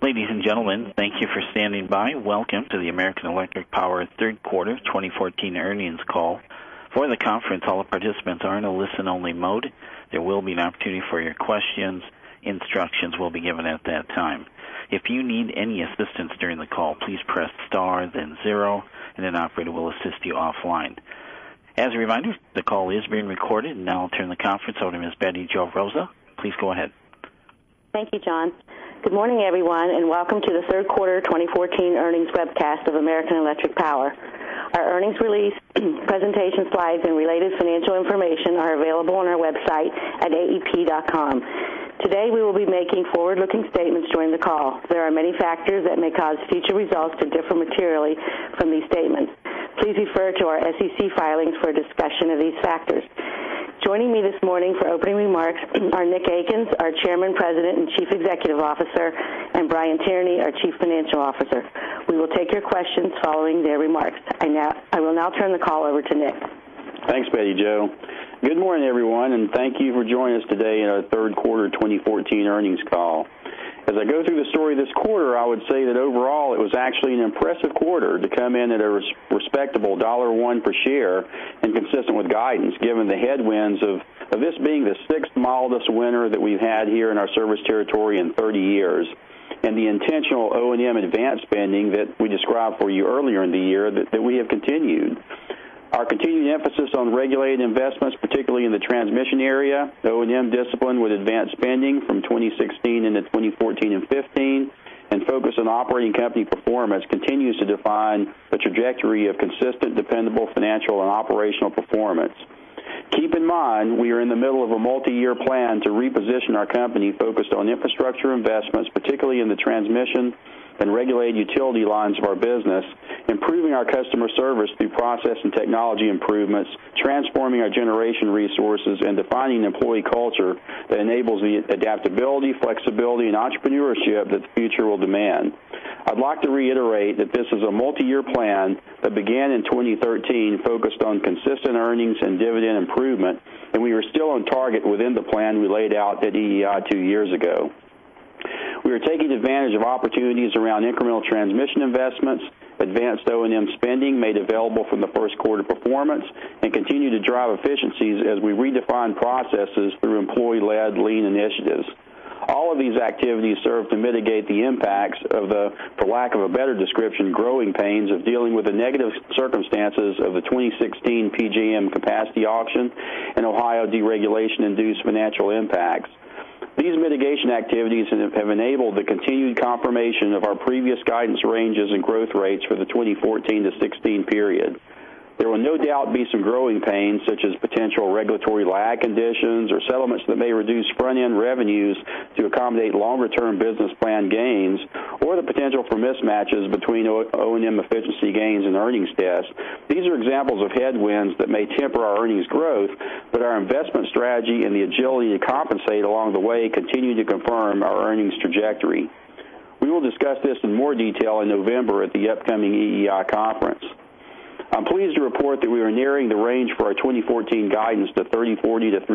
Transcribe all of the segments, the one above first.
Ladies and gentlemen, thank you for standing by. Welcome to the American Electric Power Third Quarter 2014 Earnings Call. For the conference, all participants are in a listen-only mode. There will be an opportunity for your questions. Instructions will be given at that time. If you need any assistance during the call, please press star, then 0, and an operator will assist you offline. As a reminder, the call is being recorded, and now I'll turn the conference over to Ms. Betty Jo Rosa. Please go ahead. Thank you, John. Good morning, everyone, and welcome to the Third Quarter 2014 Earnings Webcast of American Electric Power. Our earnings release, presentation slides, and related financial information are available on our website at aep.com. Today, we will be making forward-looking statements during the call. There are many factors that may cause future results to differ materially from these statements. Please refer to our SEC filings for a discussion of these factors. Joining me this morning for opening remarks are Nick Akins, our Chairman, President, and Chief Executive Officer, and Brian Tierney, our Chief Financial Officer. We will take your questions following their remarks. I will now turn the call over to Nick. Thanks, Betty Jo. Good morning, everyone, and thank you for joining us today in our Third Quarter 2014 Earnings Call. As I go through the story this quarter, I would say that overall it was actually an impressive quarter to come in at a respectable $1 per share and consistent with guidance, given the headwinds of this being the sixth mildest winter that we've had here in our service territory in 30 years, and the intentional O&M advanced spending that we described for you earlier in the year that we have continued. Our continued emphasis on regulated investments, particularly in the transmission area, O&M discipline with advanced spending from 2016 into 2014 and 15, and focus on operating company performance continues to define the trajectory of consistent, dependable financial and operational performance. Keep in mind, we are in the middle of a multi-year plan to reposition our company focused on infrastructure investments, particularly in the transmission and regulated utility lines of our business, improving our customer service through process and technology improvements, transforming our generation resources, and defining an employee culture that enables the adaptability, flexibility, and entrepreneurship that the future will demand. I'd like to reiterate that this is a multi-year plan that began in 2013 focused on consistent earnings and dividend improvement, and we are still on target within the plan we laid out at EEI 2 years ago. We are taking advantage of opportunities around incremental transmission investments, advanced O&M spending made available from the first quarter performance, and continue to drive efficiencies as we redefine processes through employee-led lean initiatives. All of these activities serve to mitigate the impacts of the, for lack of a better description, growing pains of dealing with the negative circumstances of the 2016 PJM capacity auction and Ohio deregulation-induced financial impacts. These mitigation activities have enabled the continued confirmation of our previous guidance ranges and growth rates for the 2014 to 16 period. There will no doubt be some growing pains, such as potential regulatory lag conditions or settlements that may reduce front-end revenues to accommodate longer-term business plan gains, or the potential for mismatches between O&M efficiency gains and earnings tests. These are examples of headwinds that may temper our earnings growth, but our investment strategy and the agility to compensate along the way continue to confirm our earnings trajectory. We will discuss this in more detail in November at the upcoming EEI conference. I'm pleased to report that we are nearing the range for our 2014 guidance to $3.40 to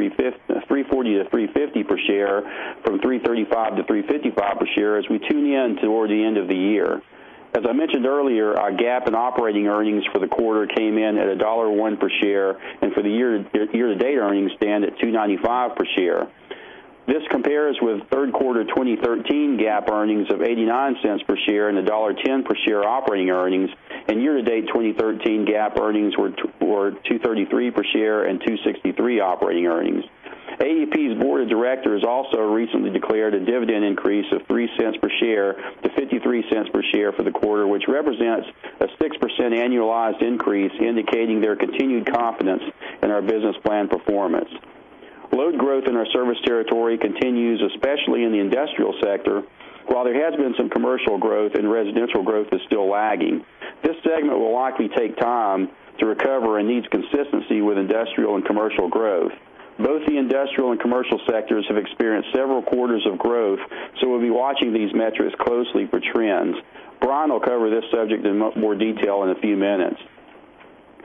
$3.50 per share from $3.35 to $3.55 per share as we tune in toward the end of the year. As I mentioned earlier, our GAAP and operating earnings for the quarter came in at $1.01 per share, and for the year-to-date earnings stand at $2.95 per share. This compares with third quarter 2013 GAAP earnings of 89 cents per share and $1.10 per share operating earnings, and year-to-date 2013 GAAP earnings were $2.33 per share and $2.63 operating earnings. AEP's board of directors also recently declared a dividend increase of 3 cents per share to 53 cents per share for the quarter, which represents a 6% annualized increase, indicating their continued confidence in our business plan performance. Load growth in our service territory continues, especially in the industrial sector, while there has been some commercial growth and residential growth is still lagging. This segment will likely take time to recover and needs consistency with industrial and commercial growth. Both the industrial and commercial sectors have experienced several quarters of growth, so we'll be watching these metrics closely for trends. Brian will cover this subject in more detail in a few minutes.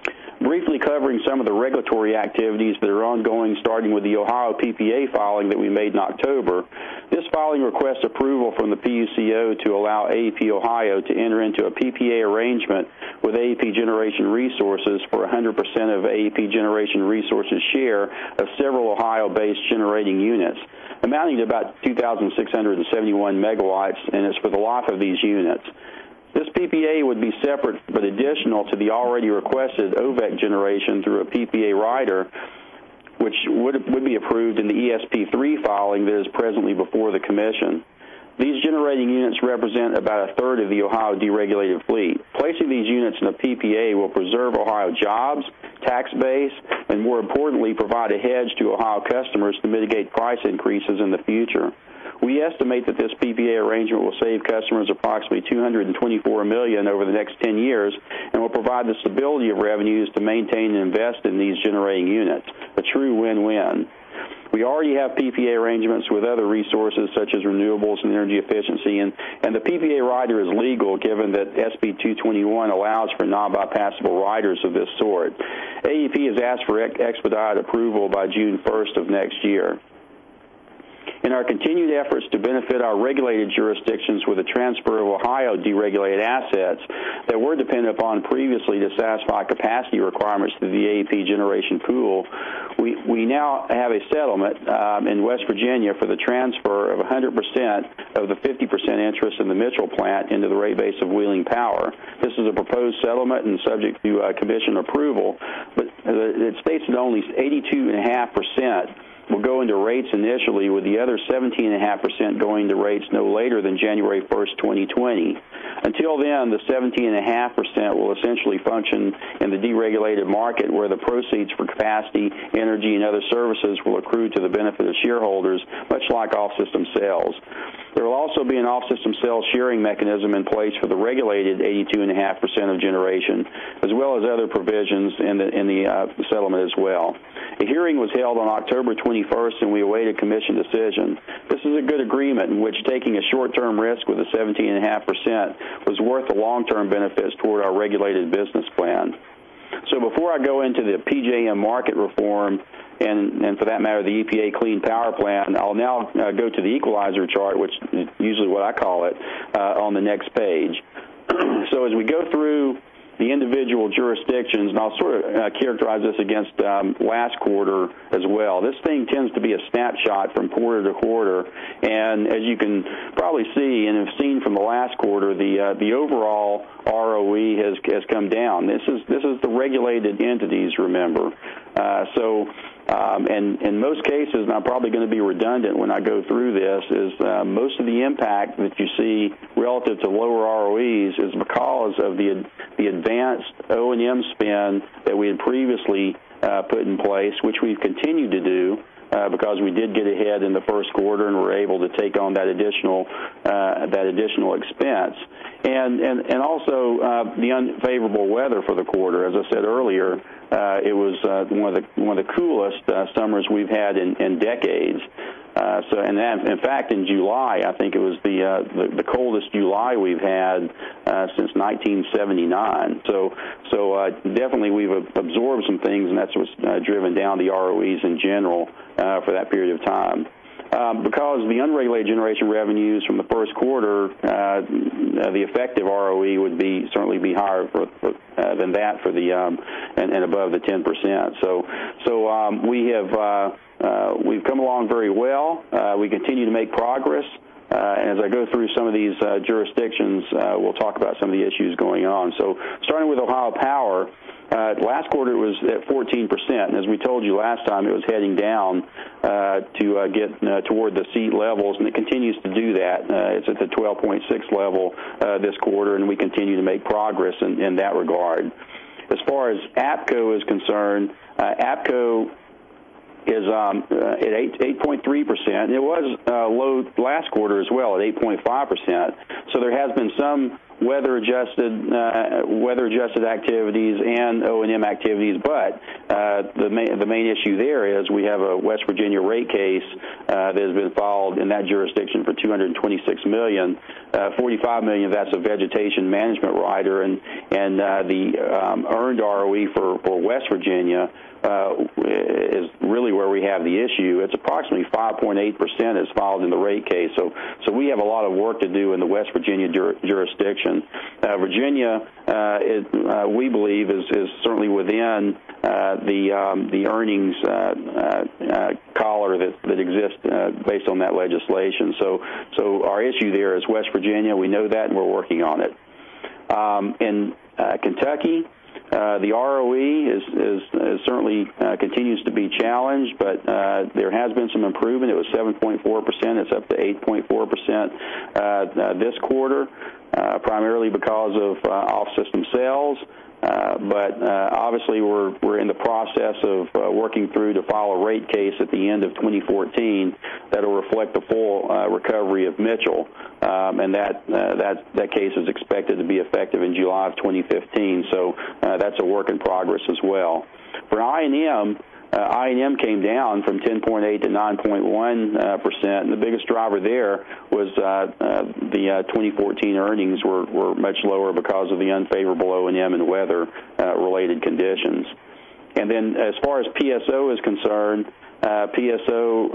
briefly covering some of the regulatory activities that are ongoing, starting with the Ohio PPA filing that we made in October. This filing requests approval from the PUCO to allow AEP Ohio to enter into a PPA arrangement with AEP Generation Resources for 100% of AEP Generation Resources' share of several Ohio-based generating units, amounting to about 2,671 megawatts, and it's for the life of these units. This PPA would be separate but additional to the already requested OVEC generation through a PPA rider, which would be approved in the ESP3 filing that is presently before the Commission. These generating units represent about a third of the Ohio deregulated fleet. Placing these units in a PPA will preserve Ohio jobs, tax base, and more importantly, provide a hedge to Ohio customers to mitigate price increases in the future. We estimate that this PPA arrangement will save customers approximately $224 million over the next 10 years and will provide the stability of revenues to maintain and invest in these generating units, a true win-win. We already have PPA arrangements with other resources such as renewables and energy efficiency, and the PPA rider is legal given that SB 221 allows for non-bypassable riders of this sort. AEP has asked for expedited approval by June 1st of next year. In our continued efforts to benefit our regulated jurisdictions with the transfer of Ohio deregulated assets that were dependent upon previously to satisfy capacity requirements through the AEP generation pool, we now have a settlement in West Virginia for the transfer of 100% of the 50% interest in the Mitchell plant into the rate base of Wheeling Power. This is a proposed settlement and subject to Commission approval, but it states that only 82.5% will go into rates initially, with the other 17.5% going to rates no later than January 1st, 2020. Until then, the 17.5% will essentially function in the deregulated market, where the proceeds for capacity, energy, and other services will accrue to the benefit of shareholders, much like off-system sales. There will also be an off-system sales sharing mechanism in place for the regulated 82.5% of generation, as well as other provisions in the settlement as well. A hearing was held on October 21st, and we await a Commission decision. This is a good agreement in which taking a short-term risk with the 17.5% was worth the long-term benefits toward our regulated business plan. So before I go into the PJM market reform, and for that matter, the EPA Clean Power Plan, I'll now go to the equalizer chart, which is usually what I call it, on the next page. So as we go through the individual jurisdictions, and I'll sort of characterize this against last quarter as well. This thing tends to be a snapshot from quarter to quarter, and as you can probably see and have seen from the last quarter, the overall ROE has come down. This is the regulated entities, remember. And in most cases, and I'm probably going to be redundant when I go through this, is most of the impact that you see relative to lower ROEs is because of the advanced O&M spend that we had previously put in place, which we've continued to do because we did get ahead in the first quarter and were able to take on that additional expense. And also the unfavorable weather for the quarter. As I said earlier, it was one of the coolest summers we've had in decades. In fact, in July, I think it was the coldest July we've had since 1979. So definitely we've absorbed some things, and that's what's driven down the ROEs in general for that period of time. Because the unregulated generation revenues from the first quarter, the effective ROE would certainly be higher than that for the and above the 10%. So we've come along very well. We continue to make progress. And as I go through some of these jurisdictions, we'll talk about some of the issues going on. So starting with Ohio Power, last quarter it was at 14%, and as we told you last time, it was heading down to get toward the seat levels, and it continues to do that. It's at the 12.6 level this quarter, and we continue to make progress in that regard. As far as APCO is concerned, APCO is at 8.3%. It was low last quarter as well at 8.5%. So there has been some weather-adjusted activities and O&M activities, but the main issue there is we have a West Virginia rate case that has been filed in that jurisdiction for $226 million. $45 million of that's a vegetation management rider, and the earned ROE for West Virginia is really where we have the issue. It's approximately 5.8% is filed in the rate case. So we have a lot of work to do in the West Virginia jurisdiction. Virginia, we believe, is certainly within the earnings collar that exists based on that legislation. So our issue there is West Virginia. We know that, and we're working on it. In Kentucky, the ROE is certainly continues to be challenged, but there has been some improvement. It was 7.4%. It's up to 8.4% this quarter, primarily because of off-system sales. But obviously, we're in the process of working through to file a rate case at the end of 2014 that will reflect the full recovery of Mitchell, and that case is expected to be effective in July of 2015. So that's a work in progress as well. For I&M came down from 10.8 to 9.1%, and the biggest driver there was the 2014 earnings were much lower because of the unfavorable O&M and weather-related conditions. And then as far as PSO is concerned, PSO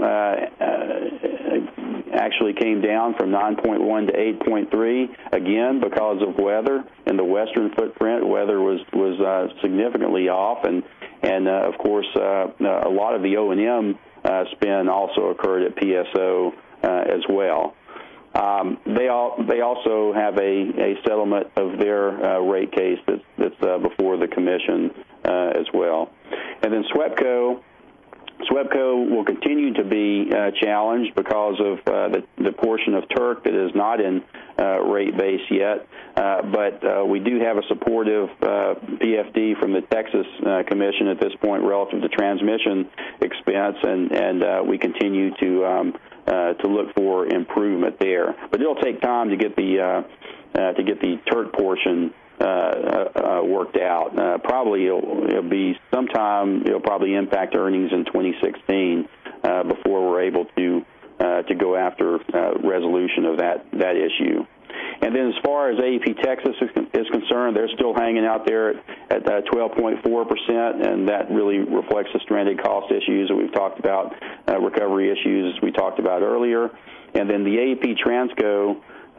actually came down from 9.1 to 8.3, again because of weather. In the western footprint, weather was significantly off, and of course, a lot of the O&M spend also occurred at PSO as well. They also have a settlement of their rate case that's before the commission as well. And then SWEPCO will continue to be challenged because of the portion of Turk that is not in rate base yet. But we do have a supportive PFD from the Texas Commission at this point relative to transmission expense, and we continue to look for improvement there. But it'll take time to get the Turk portion worked out. Probably it'll be sometime. It'll probably impact earnings in 2016 before we're able to go after resolution of that issue. And then as far as AEP Texas is concerned, they're still hanging out there at 12.4%, and that really reflects the stranded cost issues that we've talked about, recovery issues we talked about earlier. And then the AEP Transco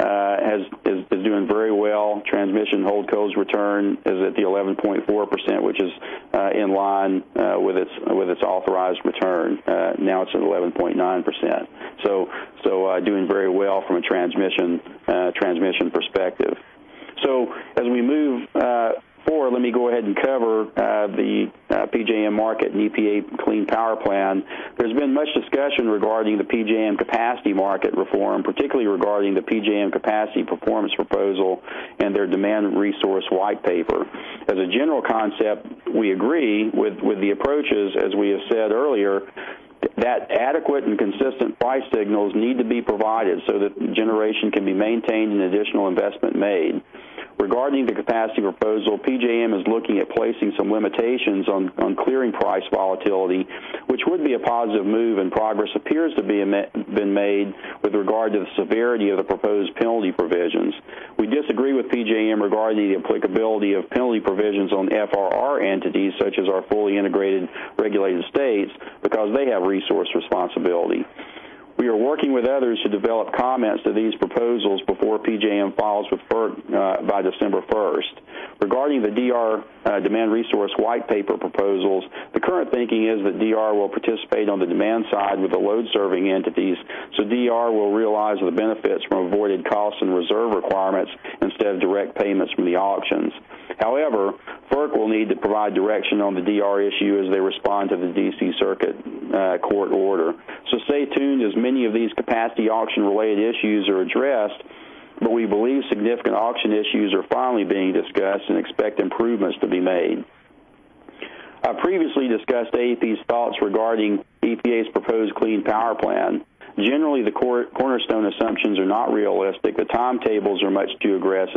is doing very well. Transmission holdco's return is at the 11.4%, which is in line with its authorized return. Now it's at 11.9%. So doing very well from a transmission perspective. So as we move forward, let me go ahead and cover the PJM market and EPA Clean Power Plan. There's been much discussion regarding the PJM capacity market reform, particularly regarding the PJM capacity performance proposal and their demand resource white paper. As a general concept, we agree with the approaches, as we have said earlier, that adequate and consistent price signals need to be provided so that generation can be maintained and additional investment made. Regarding the capacity proposal, PJM is looking at placing some limitations on clearing price volatility, which would be a positive move, and progress appears to be been made with regard to the severity of the proposed penalty provisions. We disagree with PJM regarding the applicability of penalty provisions on FRR entities, such as our fully integrated regulated states, because they have resource responsibility. We are working with others to develop comments to these proposals before PJM files with FERC by December 1st. Regarding the DR demand resource white paper proposals, the current thinking is that DR will participate on the demand side with the load-serving entities, so DR will realize the benefits from avoided costs and reserve requirements instead of direct payments from the auctions. However, FERC will need to provide direction on the DR issue as they respond to the D.C. Circuit Court order. So stay tuned as many of these capacity auction-related issues are addressed, but we believe significant auction issues are finally being discussed and expect improvements to be made. I previously discussed AEP's thoughts regarding EPA's proposed Clean Power Plan. Generally, the cornerstone assumptions are not realistic, the timetables are much too aggressive,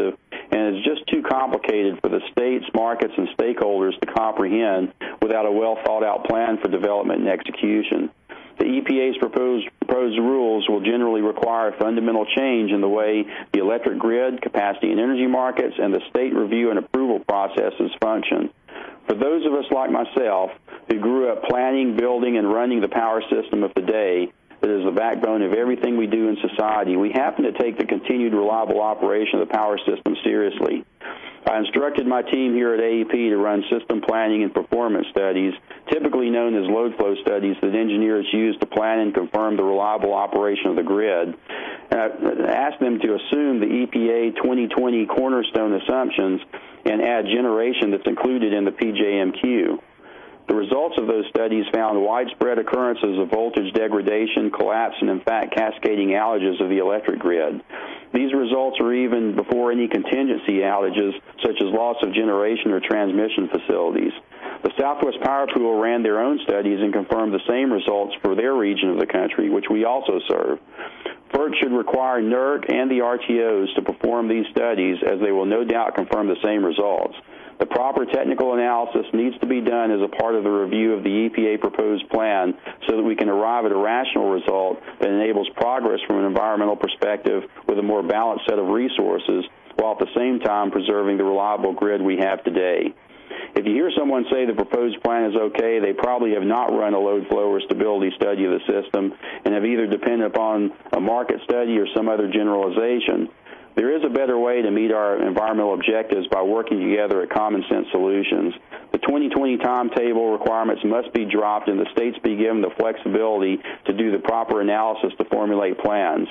and is just too complicated for the states, markets, and stakeholders to comprehend without a well-thought-out plan for development and execution. The EPA's proposed rules will generally require a fundamental change in the way the electric grid, capacity and energy markets, and the state review and approval processes function. For those of us like myself who grew up planning, building, and running the power system of today that is the backbone of everything we do in society, we happen to take the continued reliable operation of the power system seriously. I instructed my team here at AEP to run system planning and performance studies, typically known as load flow studies, that engineers use to plan and confirm the reliable operation of the grid. And I asked them to assume the EPA 2020 cornerstone assumptions and add generation that's included in the PJMQ. The results of those studies found widespread occurrences of voltage degradation, collapse, and in fact cascading outages of the electric grid. These results are even before any contingency outages, such as loss of generation or transmission facilities. The Southwest Power Pool ran their own studies and confirmed the same results for their region of the country, which we also serve. FERC should require NERC and the RTOs to perform these studies, as they will no doubt confirm the same results. The proper technical analysis needs to be done as a part of the review of the EPA proposed plan so that we can arrive at a rational result that enables progress from an environmental perspective with a more balanced set of resources, while at the same time preserving the reliable grid we have today. If you hear someone say the proposed plan is okay, they probably have not run a load flow or stability study of the system and have either depended upon a market study or some other generalization. There is a better way to meet our environmental objectives by working together at common sense solutions. The 2020 timetable requirements must be dropped and the states be given the flexibility to do the proper analysis to formulate plans.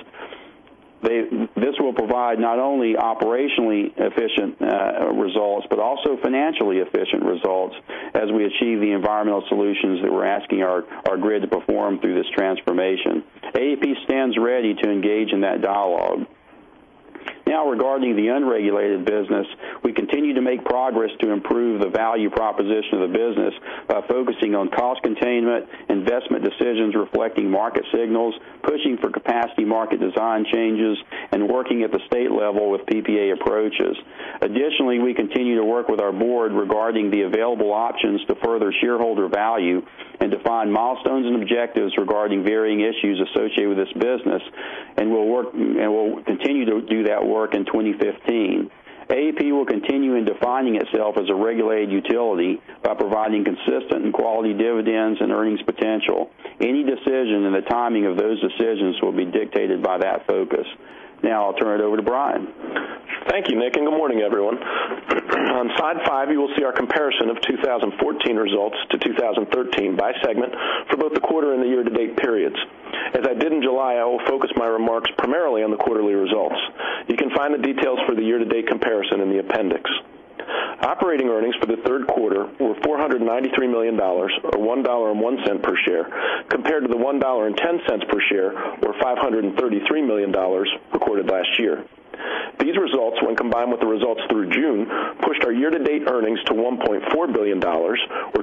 This will provide not only operationally efficient results, but also financially efficient results as we achieve the environmental solutions that we're asking our grid to perform through this transformation. AEP stands ready to engage in that dialogue. Now, regarding the unregulated business, we continue to make progress to improve the value proposition of the business by focusing on cost containment, investment decisions reflecting market signals, pushing for capacity market design changes, and working at the state level with PPA approaches. Additionally, we continue to work with our board regarding the available options to further shareholder value and define milestones and objectives regarding varying issues associated with this business, and we'll continue to do that work in 2015. AEP will continue in defining itself as a regulated utility by providing consistent and quality dividends and earnings potential. Any decision and the timing of those decisions will be dictated by that focus. Now I'll turn it over to Brian. Thank you, Nick, and good morning, everyone. On slide 5, you will see our comparison of 2014 results to 2013 by segment for both the quarter and the year-to-date periods. As I did in July, I will focus my remarks primarily on the quarterly results. You can find the details for the year-to-date comparison in the appendix. Operating earnings for the third quarter were $493 million, or $1.01 per share, compared to the $1.10 per share, or $533 million, recorded last year. These results, when combined with the results through June, pushed our year-to-date earnings to $1.4 billion, or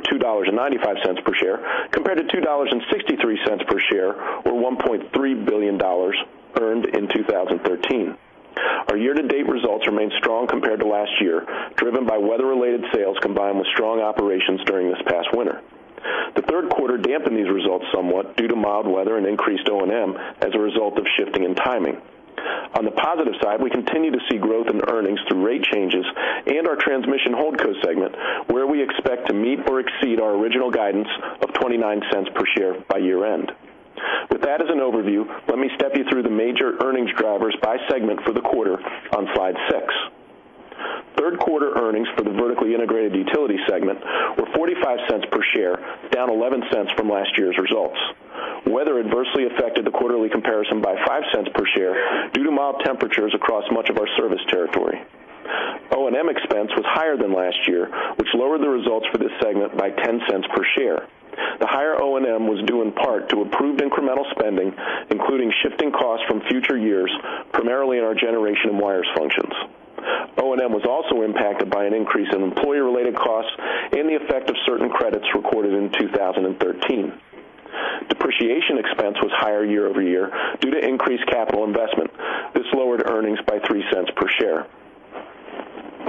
$2.95 per share, compared to $2.63 per share, or $1.3 billion earned in 2013. Our year-to-date results remain strong compared to last year, driven by weather-related sales combined with strong operations during this past winter. The third quarter dampened these results somewhat due to mild weather and increased O&M as a result of shifting in timing. On the positive side, we continue to see growth in earnings through rate changes and our transmission holdco segment, where we expect to meet or exceed our original guidance of 29 cents per share by year-end. With that as an overview, let me step you through the major earnings drivers by segment for the quarter on slide 6. Third quarter earnings for the vertically integrated utility segment were 45 cents per share, down 11 cents from last year's results. Weather adversely affected the quarterly comparison by 5 cents per share due to mild temperatures across much of our service territory. O&M expense was higher than last year, which lowered the results for this segment by 10 cents per share. The higher O&M was due in part to approved incremental spending, including shifting costs from future years, primarily in our generation and wires functions. O&M was also impacted by an increase in employee-related costs and the effect of certain credits recorded in 2013. Depreciation expense was higher year over year due to increased capital investment. This lowered earnings by 3 cents per share.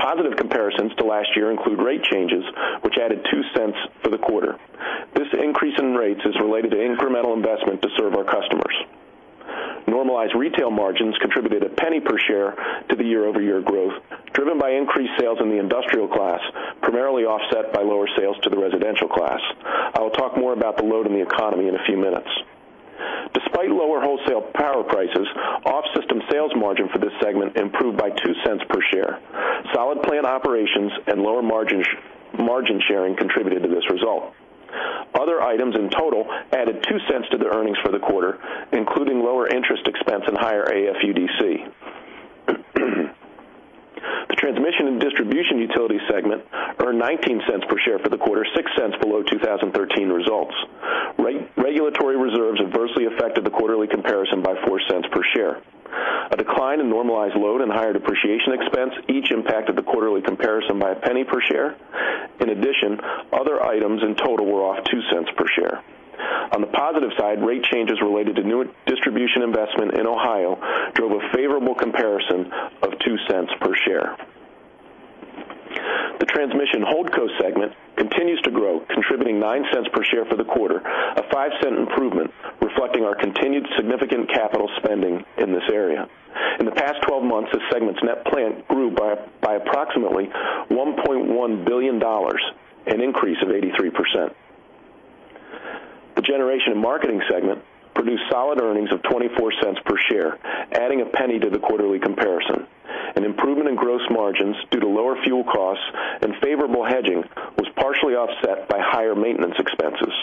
Positive comparisons to last year include rate changes, which added 2 cents for the quarter. This increase in rates is related to incremental investment to serve our customers. Normalized retail margins contributed a penny per share to the year-over-year growth, driven by increased sales in the industrial class, primarily offset by lower sales to the residential class. I will talk more about the load in the economy in a few minutes. Despite lower wholesale power prices, off-system sales margin for this segment improved by 2 cents per share. Solid plant operations and lower margin sharing contributed to this result. Other items in total added 2 cents to the earnings for the quarter, including lower interest expense and higher AFUDC. The transmission and distribution utility segment earned 19 cents per share for the quarter, 6 cents below 2013 results. Regulatory reserves adversely affected the quarterly comparison by 4 cents per share. A decline in normalized load and higher depreciation expense each impacted the quarterly comparison by a penny per share. In addition, other items in total were off 2 cents per share. On the positive side, rate changes related to new distribution investment in Ohio drove a favorable comparison of 2 cents per share. The transmission holdco segment continues to grow, contributing 9 cents per share for the quarter, a 5-cent improvement, reflecting our continued significant capital spending in this area. In the past 12 months, this segment's net plant grew by approximately $1.1 billion, an increase of 83%. The generation and marketing segment produced solid earnings of 24 cents per share, adding a penny to the quarterly comparison. An improvement in gross margins due to lower fuel costs and favorable hedging was partially offset by higher maintenance expenses.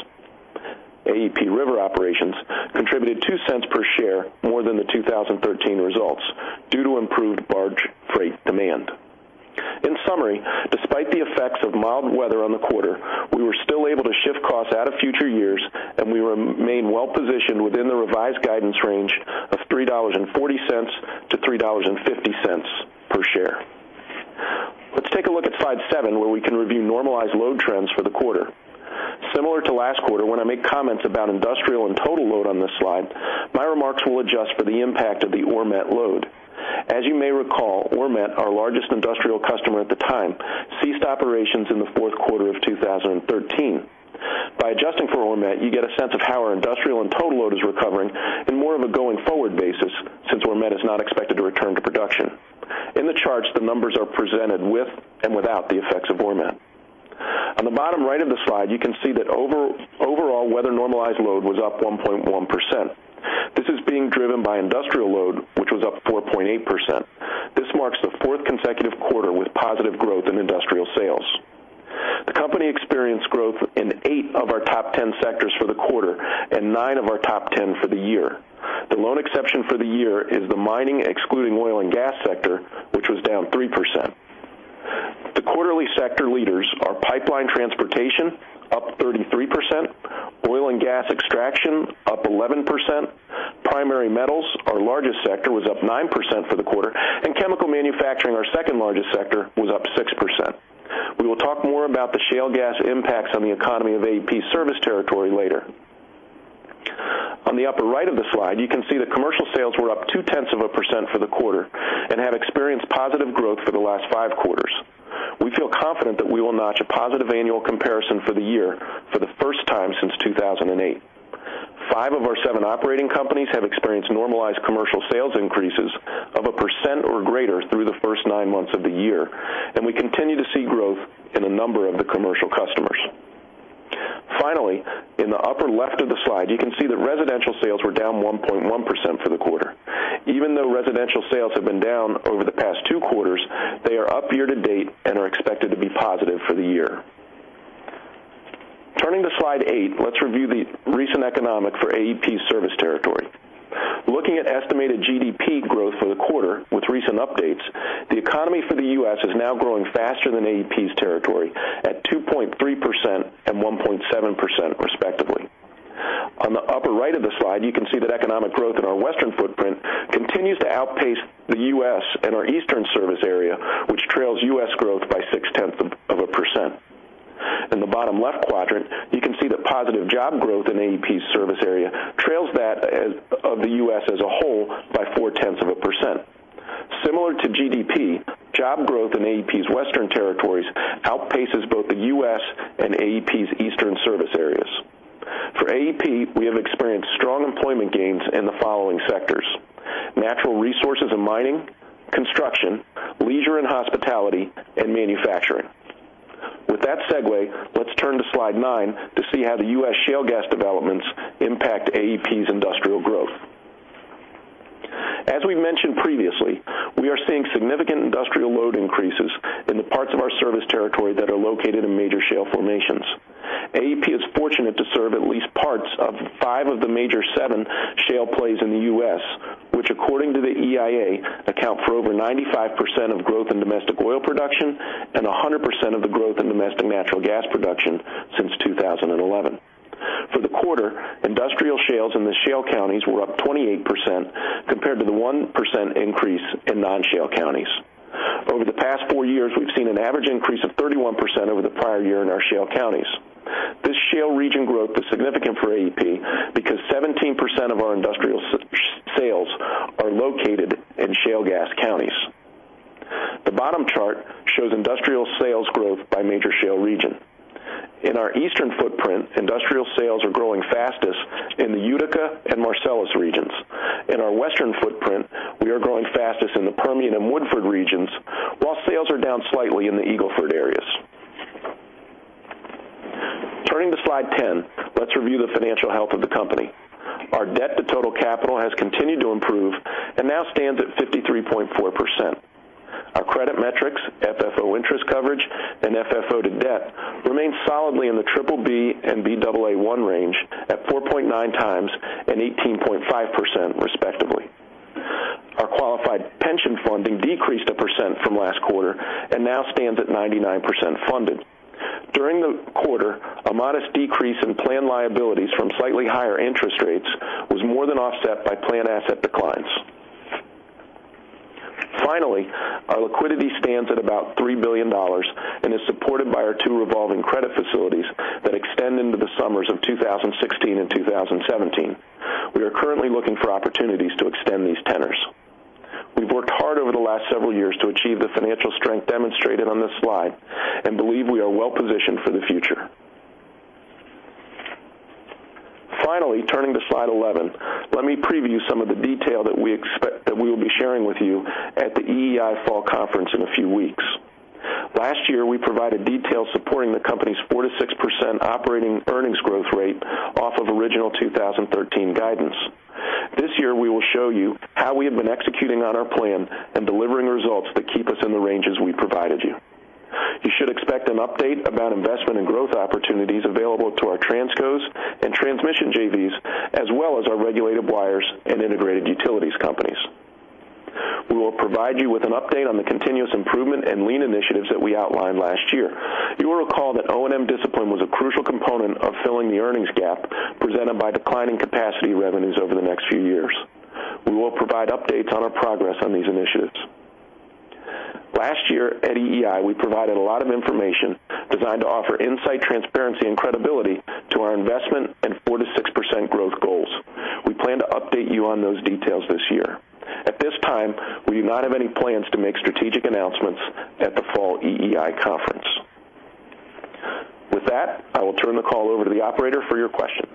AEP River operations contributed 2 cents per share more than the 2013 results due to improved barge freight demand. In summary, despite the effects of mild weather on the quarter, we were still able to shift costs out of future years, and we remain well positioned within the revised guidance range of $3.40 to $3.50 per share. Let's take a look at slide 7, where we can review normalized load trends for the quarter. Similar to last quarter, when I make comments about industrial and total load on this slide, my remarks will adjust for the impact of the Ormet load. As you may recall, Ormet, our largest industrial customer at the time, ceased operations in the fourth quarter of 2013. By adjusting for Ormet, you get a sense of how our industrial and total load is recovering in more of a going-forward basis, since Ormet is not expected to return to production. In the charts, the numbers are presented with and without the effects of Ormet. On the bottom right of the slide, you can see that overall weather-normalized load was up 1.1%. This is being driven by industrial load, which was up 4.8%. This marks the fourth consecutive quarter with positive growth in industrial sales. The company experienced growth in 8 of our top 10 sectors for the quarter and 9 of our top 10 for the year. The lone exception for the year is the mining, excluding oil and gas sector, which was down 3%. The quarterly sector leaders are pipeline transportation, up 33%, oil and gas extraction, up 11%, primary metals, our largest sector, was up 9% for the quarter, and chemical manufacturing, our second largest sector, was up 6%. We will talk more about the shale gas impacts on the economy of AEP's service territory later. On the upper right of the slide, you can see that commercial sales were up 0.2% for the quarter and have experienced positive growth for the last 5 quarters. We feel confident that we will notch a positive annual comparison for the year for the first time since 2008. 5 of our 7 operating companies have experienced normalized commercial sales increases of 1% or greater through the first 9 months of the year, and we continue to see growth in a number of the commercial customers. Finally, in the upper left of the slide, you can see that residential sales were down 1.1% for the quarter. Even though residential sales have been down over the past 2 quarters, they are up year to date and are expected to be positive for the year. Turning to slide 8, let's review the recent economic for AEP's service territory. Looking at estimated GDP growth for the quarter with recent updates, the economy for the U.S. is now growing faster than AEP's territory at 2.3% and 1.7% respectively. On the upper right of the slide, you can see that economic growth in our western footprint continues to outpace the U.S. and our eastern service area, which trails U.S. growth by 0.6%. In the bottom left quadrant, you can see that positive job growth in AEP's service area trails that of the U.S. as a whole by 0.4%. Similar to GDP, job growth in AEP's western territories outpaces both the U.S. and AEP's eastern service areas. For AEP, we have experienced strong employment gains in the following sectors: natural resources and mining, construction, leisure and hospitality, and manufacturing. With that segue, let's turn to Slide 9 to see how the U.S. shale gas developments impact AEP's industrial growth. As we mentioned previously, we are seeing significant industrial load increases in the parts of our service territory that are located in major shale formations. AEP is fortunate to serve at least parts of 5 of the major 7 shale plays in the U.S., which, according to the EIA, account for over 95% of growth in domestic oil production and 100% of the growth in domestic natural gas production since 2011. For the quarter, industrial shales in the shale counties were up 28% compared to the 1% increase in non-shale counties. Over the past 4 years, we've seen an average increase of 31% over the prior year in our shale counties. This shale region growth is significant for AEP because 17% of our industrial sales are located in shale gas counties. The bottom chart shows industrial sales growth by major shale region. In our eastern footprint, industrial sales are growing fastest in the Utica and Marcellus regions. In our western footprint, we are growing fastest in the Permian and Woodford regions, while sales are down slightly in the Eagle Ford areas. Turning to Slide 10, let's review the financial health of the company. Our debt to total capital has continued to improve and now stands at 53.4%. Our credit metrics, FFO interest coverage, and FFO to debt, remain solidly in the BBB and Baa1 range at 4.9 times and 18.5%, respectively. Our qualified pension funding decreased 1% from last quarter and now stands at 99% funded. During the quarter, a modest decrease in plan liabilities from slightly higher interest rates was more than offset by plan asset declines. Finally, our liquidity stands at about $3 billion and is supported by our 2 revolving credit facilities that extend into the summers of 2016 and 2017. We are currently looking for opportunities to extend these tenors. We've worked hard over the last several years to achieve the financial strength demonstrated on this slide and believe we are well positioned for the future. Finally, turning to Slide 11, let me preview some of the detail that we will be sharing with you at the EEI Fall Conference in a few weeks. Last year, we provided details supporting the company's 4 to 6% operating earnings growth rate off of original 2013 guidance. This year, we will show you how we have been executing on our plan and delivering results that keep us in the ranges we provided you. You should expect an update about investment and growth opportunities available to our Transcos and transmission JVs, as well as our regulated wires and integrated utilities companies. We will provide you with an update on the continuous improvement and lean initiatives that we outlined last year. You will recall that O&M discipline was a crucial component of filling the earnings gap presented by declining capacity revenues over the next few years. We will provide updates on our progress on these initiatives. Last year at EEI, we provided a lot of information designed to offer insight, transparency, and credibility to our investment and 4 to 6% growth goals. We plan to update you on those details this year. At this time, we do not have any plans to make strategic announcements at the Fall EEI Conference. With that, I will turn the call over to the operator for your questions.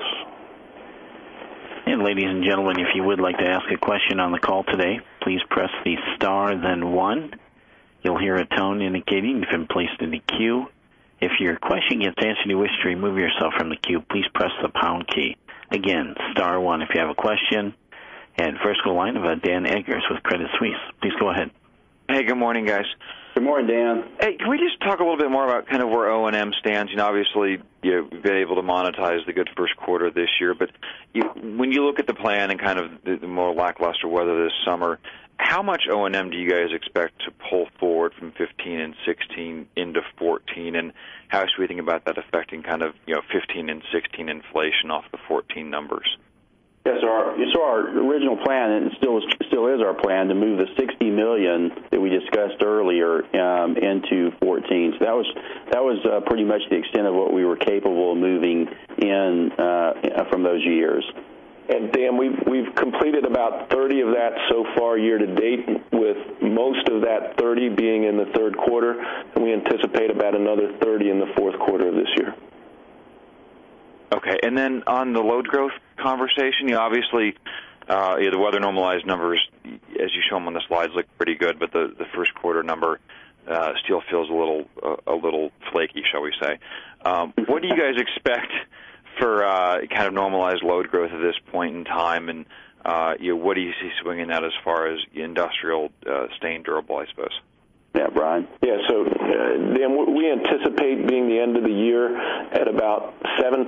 And ladies and gentlemen, if you would like to ask a question on the call today, please press the star, then 1. You'll hear a tone indicating you've been placed in the queue. If your question gets answered and you wish to remove yourself from the queue, please press the pound key. Again, star 1 if you have a question. And first go line of Dan Eggers with Credit Suisse. Please go ahead. Hey, good morning, guys. Good morning, Dan. Hey, can we just talk a little bit more about kind of where O&M stands? You know, obviously, you've been able to monetize the good first quarter this year, but when you look at the plan and kind of the more lackluster weather this summer, how much O&M do you guys expect to pull forward from 15 and 16 into 14, and how should we think about that affecting kind of, 15 and 16 inflation off the 14 numbers? Yes, our original plan, and it still is our plan, to move the $60 million that we discussed earlier into 14. So that was pretty much the extent of what we were capable of moving in from those years. And Dan, we've completed about 30 of that so far year to date, with most of that 30 being in the third quarter, and we anticipate about another 30 in the fourth quarter of this year. Okay, and then on the load growth conversation, obviously the weather normalized numbers, as you show them on the slides, look pretty good, but the first quarter number still feels a little flaky, shall we say. What do you guys expect for kind of normalized load growth at this point in time, and what do you see swinging out as far as industrial staying durable, I suppose? Yeah, Brian? Yeah, so Dan, we anticipate being the end of the year at about 7%,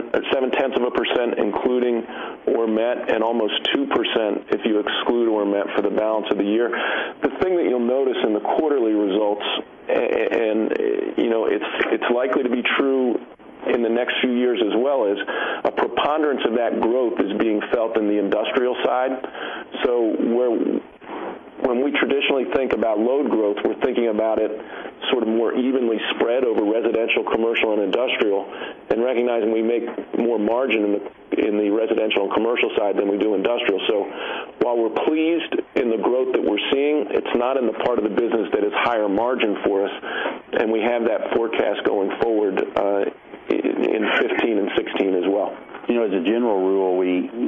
0.7%, including ORMET, and almost 2% if you exclude ORMET for the balance of the year. The thing that you'll notice in the quarterly results, and it's likely to be true in the next few years as well, is a preponderance of that growth is being felt in the industrial side. So when we traditionally think about load growth, we're thinking about it sort of more evenly spread over residential, commercial, and industrial, and recognizing we make more margin in the residential and commercial side than we do industrial. So while we're pleased in the growth that we're seeing, it's not in the part of the business that is higher margin for us, and we have that forecast going forward in 15 and 16 as well. As a general rule,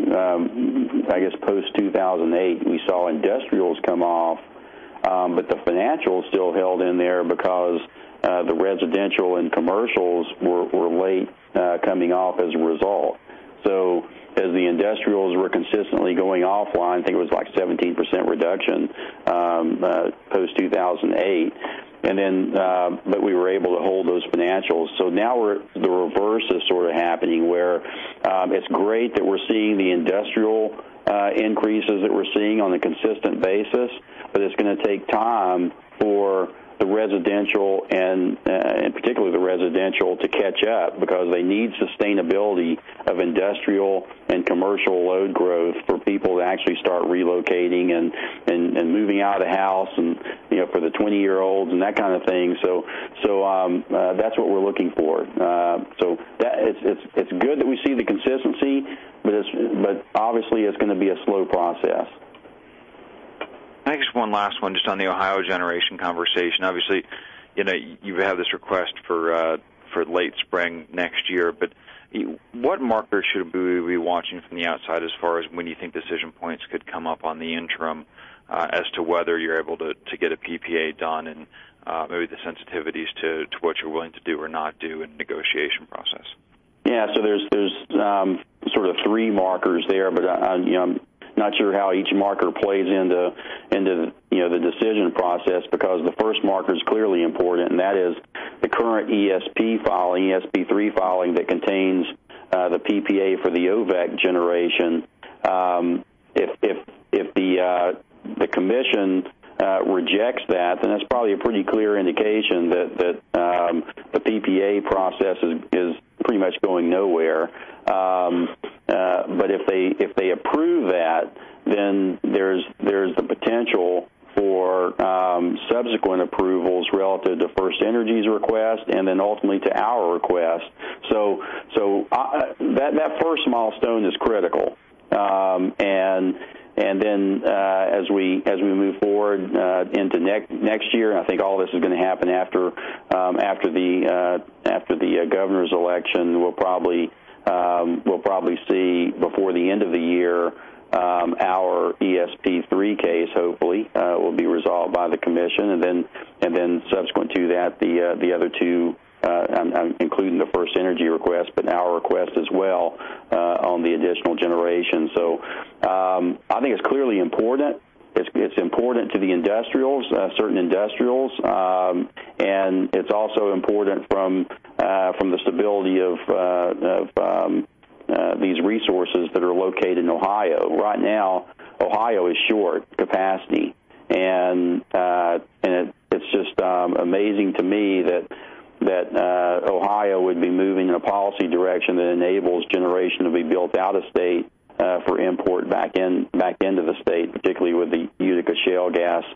I guess post-2008, we saw industrials come off, but the financials still held in there because the residential and commercials were late coming off as a result. So as the industrials were consistently going offline, I think it was like 17% reduction post-2008. And then, but we were able to hold those financials. So now the reverse is sort of happening, where it's great that we're seeing the industrial increases that we're seeing on a consistent basis, but it's going to take time for the residential and particularly the residential to catch up, because they need sustainability of industrial and commercial load growth for people to actually start relocating and moving out of the house, and for the 20-year-olds and that kind of thing. So that's what we're looking for. So that it's good that we see the consistency, but obviously it's going to be a slow process. I think just one last one, just on the Ohio generation conversation. Obviously, you have this request for late spring next year, but what markers should we be watching from the outside as far as when you think decision points could come up on the interim as to whether you're able to get a PPA done, and maybe the sensitivities to what you're willing to do or not do in the negotiation process? Yeah, so there's sort of three markers there, but I'm not sure how each marker plays into the decision process, because the first marker is clearly important, and that is the current ESP filing, ESP3 filing, that contains the PPA for the OVEC generation. If the commission rejects that, then that's probably a pretty clear indication that the PPA process is pretty much going nowhere. But if they approve that, then there's the potential for subsequent approvals relative to FirstEnergy's request, and then ultimately to our request. So that first milestone is critical, and then as we move forward into next year, and I think all this is going to happen after the governor's election, we'll probably see before the end of the year our ESP3 case hopefully will be resolved by the commission, and then subsequent to that the other two. I'm including the FirstEnergy request, but our request as well on the additional generation. So I think it's clearly important. It's important to the industrials, certain industrials, and it's also important from the stability of these resources that are located in Ohio. Right now, Ohio is short capacity, and it's just amazing to me that Ohio would be moving in a policy direction that enables generation to be built out of state for import back into the state, particularly with the Utica shale gas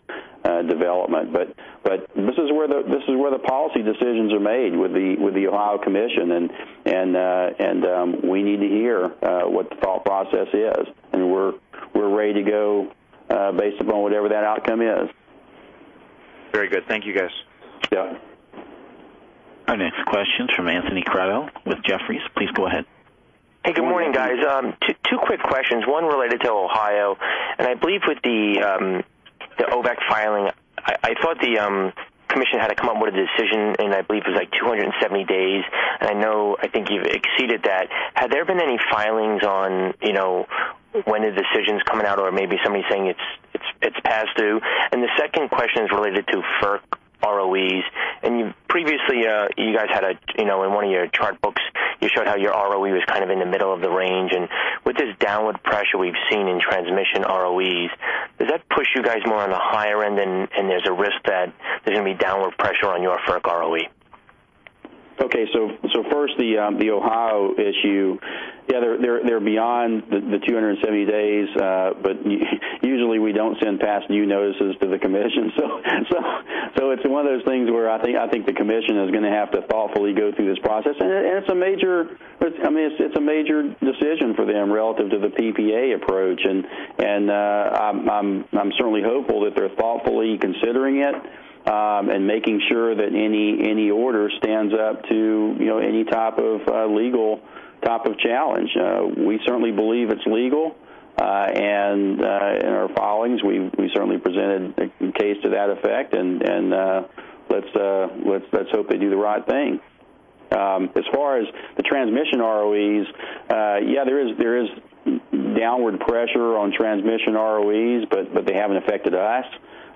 development. But this is where the policy decisions are made with the Ohio Commission, and we need to hear what the thought process is, and we're ready to go based upon whatever that outcome is. Very good. Thank you, guys. Yeah. Our next question is from Anthony Crowdell with Jefferies. Please go ahead. Hey, good morning, guys. Two quick questions. One related to Ohio, and I believe with the OVAC filing, I thought the Commission had to come up with a decision in, I believe it was like 270 days, and I think you've exceeded that. Had there been any filings on, when the decision's coming out, or maybe somebody saying it's past due? And the second question is related to FERC ROEs, and you previously you guys had in one of your chart books you showed how your ROE was kind of in the middle of the range, and with this downward pressure we've seen in transmission ROEs, does that push you guys more on the higher end, and there's a risk that there's going to be downward pressure on your FERC ROE? Okay, so first the Ohio issue, yeah, they're beyond the 270 days, but usually we don't send past due notices to the Commission. So it's one of those things where I think the Commission is going to have to thoughtfully go through this process, and it's a major decision for them relative to the PPA approach, and I'm certainly hopeful that they're thoughtfully considering it. And making sure that any order stands up to any type of legal type of challenge. We certainly believe it's legal, and in our filings we certainly presented a case to that effect. And let's hope they do the right thing. As far as the transmission ROEs, yeah, there is downward pressure on transmission ROEs, but they haven't affected us.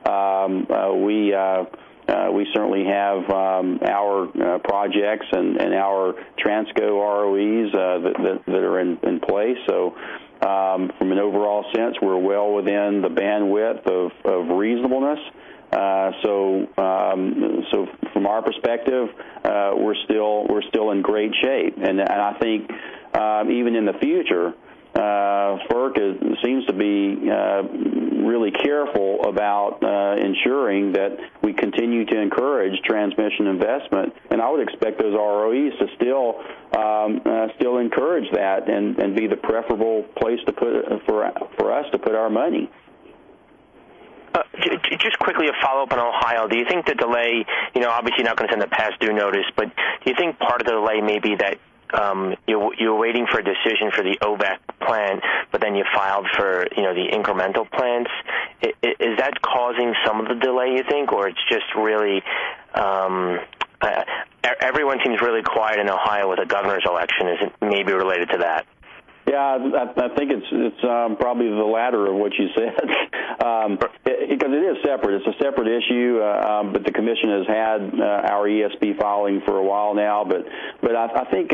We certainly have our projects and our Transco ROEs that are in place. So from an overall sense, we're well within the bandwidth of reasonableness. So from our perspective, we're still in great shape, and I think even in the future, FERC seems to be really careful about ensuring that we continue to encourage transmission investment, and I would expect those ROEs to still encourage that and be the preferable place to put for us to put our money. Just quickly a follow-up on Ohio. Do you think the delay, obviously you're not going to send a past due notice, but do you think part of the delay may be that you're waiting for a decision for the OVAC plant, but then you filed for the incremental plants? Is that causing some of the delay, you think, or it's just really everyone seems really quiet in Ohio with a governor's election? Is it maybe related to that? Yeah, I think it's probably the latter of what you said, because it is separate. It's a separate issue, but the Commission has had our ESP filing for a while now. But I think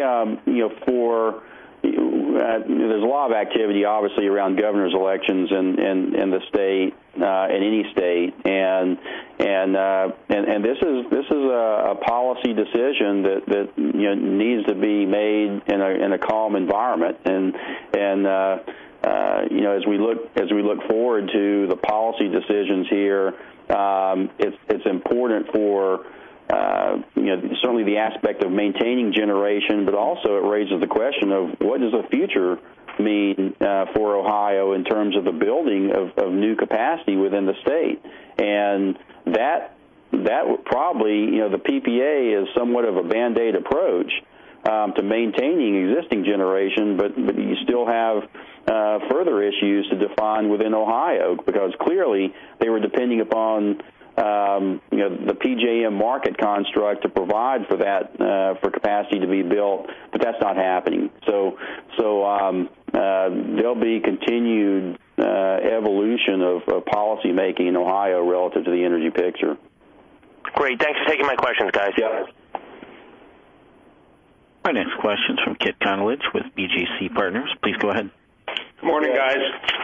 there's a lot of activity, obviously, around governor's elections in the state, in any state, and this is a policy decision that needs to be made in a calm environment, and as we look forward to the policy decisions here, it's important for certainly the aspect of maintaining generation, but also it raises the question of what does the future mean for Ohio in terms of the building of new capacity within the state, and that would probably the PPA is somewhat of a Band-Aid approach to maintaining existing generation, but you still have further issues to define within Ohio, because clearly they were depending upon the PJM market construct to provide for that for capacity to be built, but that's not happening. So there'll be continued evolution of policy making in Ohio relative to the energy picture. Great, thanks for taking my questions, guys. Yeah. Our next question is from Kit Konolige with BGC Partners. Please go ahead. Good morning, guys.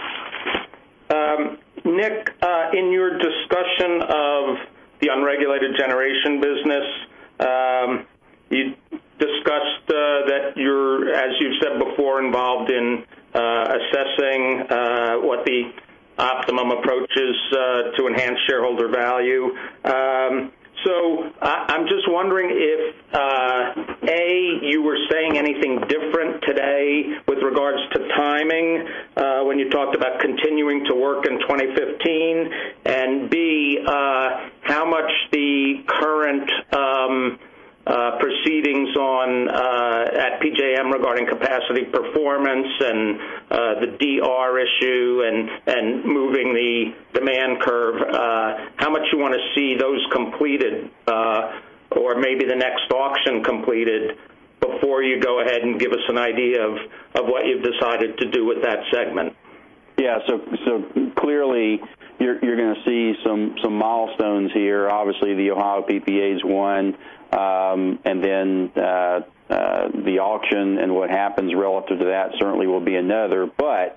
Nick, in your discussion of the unregulated generation business, you discussed that you're, as you've said before, involved in assessing what the optimum approaches to enhance shareholder value. So I'm just wondering if, A, you were saying anything different today with regards to timing when you talked about continuing to work in 2015, and B, how much the current proceedings at PJM regarding capacity performance and the DR issue and moving the demand curve, how much you want to see those completed or maybe the next auction completed before you go ahead and give us an idea of what you've decided to do with that segment. Yeah, so clearly you're going to see some milestones here. Obviously, the Ohio PPA is one, and then the auction and what happens relative to that certainly will be another. But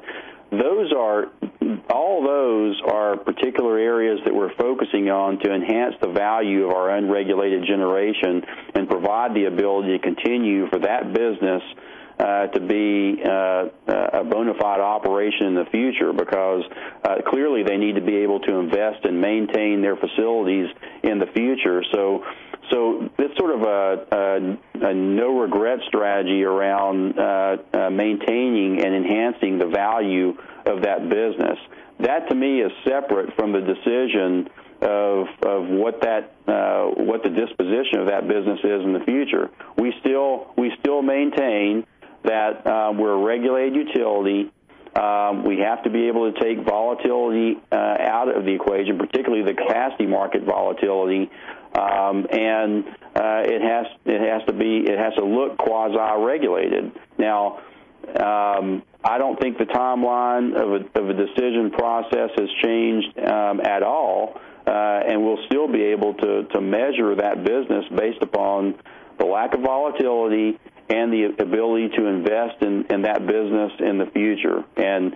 all those are particular areas that we're focusing on to enhance the value of our unregulated generation and provide the ability to continue for that business to be a bona fide operation in the future, because clearly they need to be able to invest and maintain their facilities in the future. So it's sort of a no-regret strategy around maintaining and enhancing the value of that business. That, to me, is separate from the decision of what the disposition of that business is in the future. We still maintain that we're a regulated utility. We have to be able to take volatility out of the equation, particularly the capacity market volatility, and it has to look quasi-regulated. Now, I don't think the timeline of a decision process has changed at all, and we'll still be able to measure that business based upon the lack of volatility and the ability to invest in that business in the future.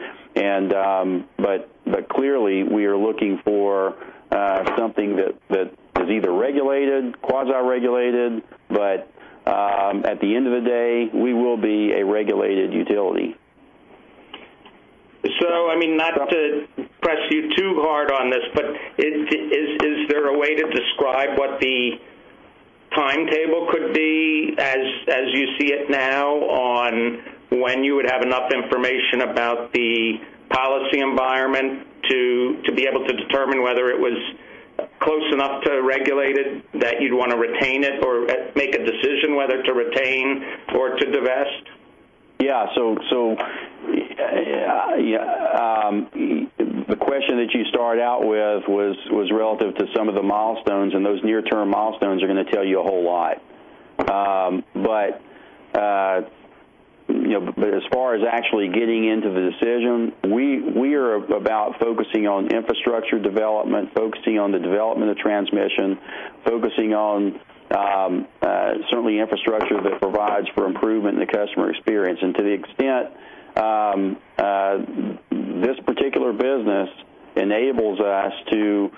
But clearly we are looking for something that is either regulated, quasi-regulated, but at the end of the day, we will be a regulated utility. So, I mean, not to press you too hard on this, but is there a way to describe what the timetable could be as you see it now on when you would have enough information about the policy environment to be able to determine whether it was close enough to regulated that you'd want to retain it or make a decision whether to retain or to divest? Yeah, the question that you started out with was relative to some of the milestones, and those near-term milestones are going to tell you a whole lot. But as far as actually getting into the decision, we are about focusing on infrastructure development, focusing on the development of transmission, focusing on certainly infrastructure that provides for improvement in the customer experience. And to the extent this particular business enables us to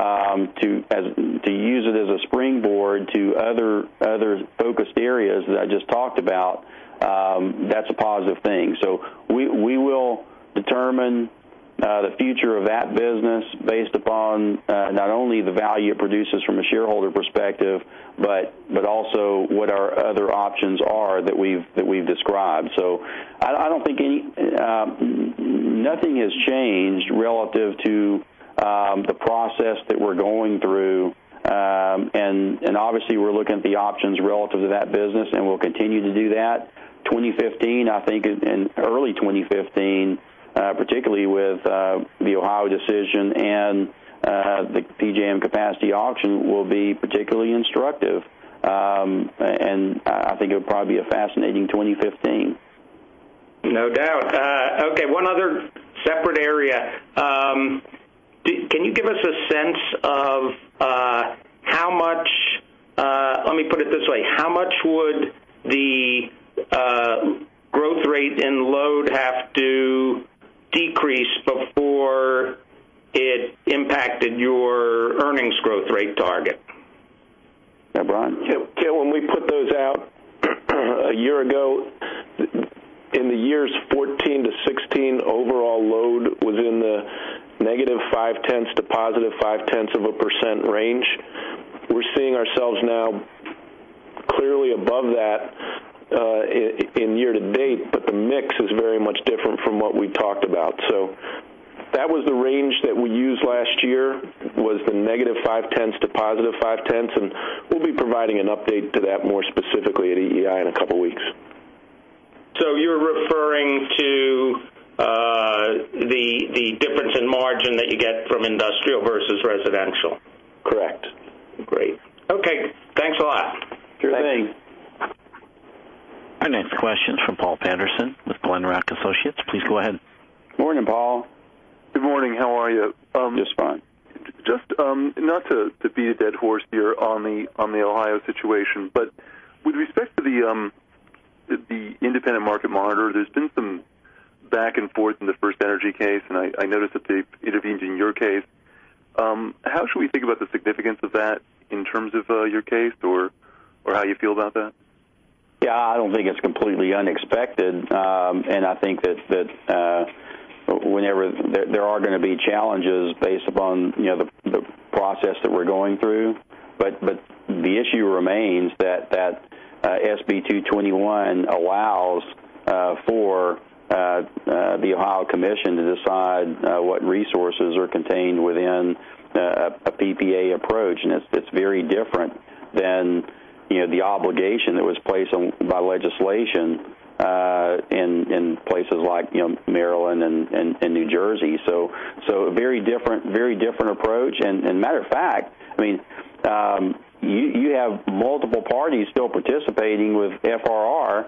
use it as a springboard to other focused areas that I just talked about, that's a positive thing. So we will determine the future of that business based upon not only the value it produces from a shareholder perspective, but also what our other options are that we've described. So I don't think nothing has changed relative to the process that we're going through, and obviously we're looking at the options relative to that business, and we'll continue to do that. 2015, I think, in early 2015. Particularly with the Ohio decision and the PJM capacity auction, will be particularly instructive. And I think it would probably be a fascinating 2015. No doubt. Okay, one other separate area. Can you give us a sense of how much, let me put it this way, how much would the growth rate in load have to decrease before it impacted your earnings growth rate target? Yeah, Brian? Yeah, when we put those out a year ago, in the years 14 to 16, overall load was in the negative 0.5 to positive 0.5% range. We're seeing ourselves now clearly above that in year-to-date, but the mix is very much different from what we talked about. So that was the range that we used last year, was the negative 0.5 to positive 0.5, and we'll be providing an update to that more specifically at EEI in a couple weeks. So you're referring to the difference in margin that you get from industrial versus residential? Correct. Great. Okay, thanks a lot. Sure thing. Our next question is from Paul Patterson with Glenrock Associates. Please go ahead. Morning, Paul. Good morning. How are you? Just fine. Just not to beat a dead horse here on the Ohio situation, but with respect to the independent market monitor, there's been some back and forth in the First Energy case, and I noticed that they intervened in your case. How should we think about the significance of that in terms of your case, or how you feel about that? Yeah, I don't think it's completely unexpected, and I think that whenever there are going to be challenges based upon the process that we're going through, but the issue remains that SB 221 allows for the Ohio Commission to decide what resources are contained within a PPA approach, and it's very different than the obligation that was placed on by legislation in places like Maryland and New Jersey. So a very different approach. And matter of fact, I mean, you have multiple parties still participating with FRR.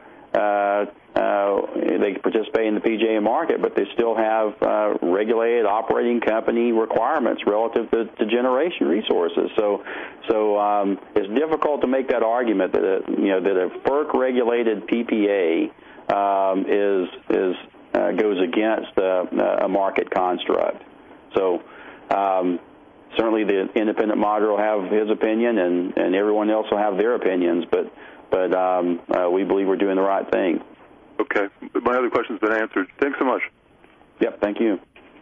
They participate in the PJM market, but they still have regulated operating company requirements relative to generation resources. So it's difficult to make that argument that a FERC-regulated PPA goes against a market construct. So certainly the independent monitor will have his opinion, and everyone else will have their opinions, but we believe we're doing the right thing. Okay. My other question's been answered. Thanks so much. Yep, thank you.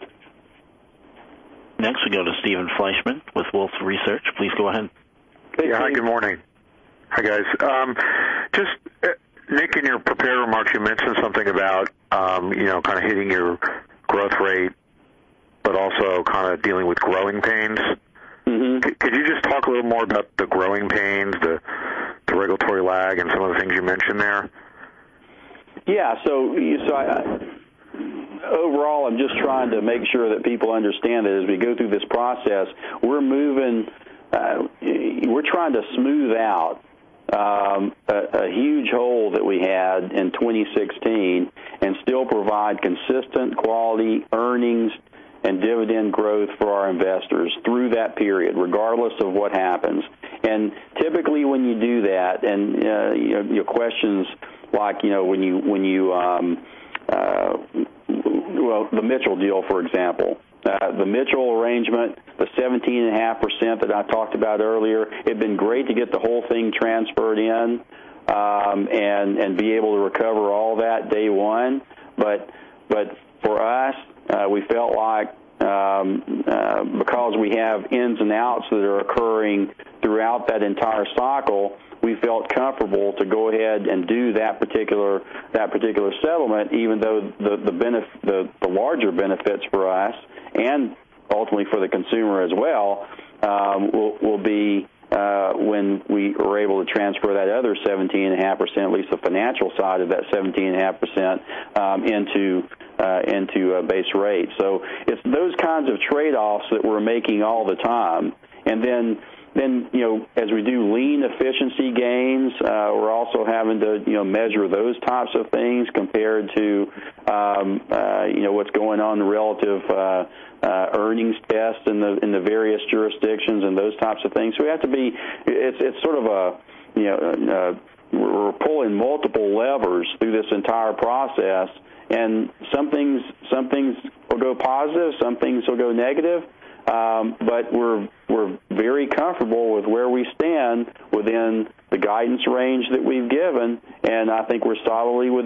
Next we go to Stephen Fleischman with Wolfe Research. Please go ahead. Hey, hi, good morning. Hi, guys. Just, Nick, in your prepared remarks, you mentioned something about, kind of hitting your growth rate, but also kind of dealing with growing pains. Mm-hmm. Could you just talk a little more about the growing pains, the regulatory lag, and some of the things you mentioned there? Yeah, so overall, I'm just trying to make sure that people understand that as we go through this process, we're trying to smooth out a huge hole that we had in 2016 and still provide consistent quality earnings and dividend growth for our investors through that period, regardless of what happens. And typically when you do that, and your questions like, the Mitchell deal, for example, the Mitchell arrangement, the 17.5% that I talked about earlier, it'd been great to get the whole thing transferred in and be able to recover all that day one. But for us, we felt like because we have ins and outs that are occurring throughout that entire cycle, we felt comfortable to go ahead and do that particular settlement, even though the larger benefits for us and ultimately for the consumer as well will be when we are able to transfer that other 17.5%, at least the financial side of that 17.5%, into base rate. So it's those kinds of trade-offs that we're making all the time. And then as we do lean efficiency gains, we're also having to measure those types of things compared to what's going on in the relative earnings test in the various jurisdictions and those types of things. So we have to be. It's sort of we're pulling multiple levers through this entire process, and some things will go positive, some things will go negative. But we're very comfortable with where we stand within the guidance range that we've given, and I think we're solidly within